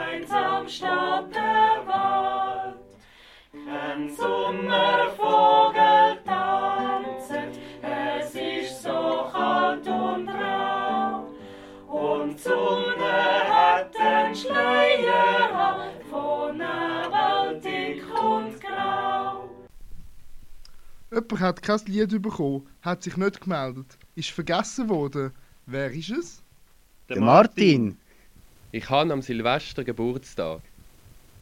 einsam steht der Wald. Kein Sommervogel tanzet, es ist so kalt und rau. Und die Sonne hat den Schleier an, von Nebel dick und grau. Jemand hat kein Lied bekommen, hat sich nicht gemeldet, ist vergessen worden. Wer ist es? Der Martin. Ich habe am Silvester Geburtstag.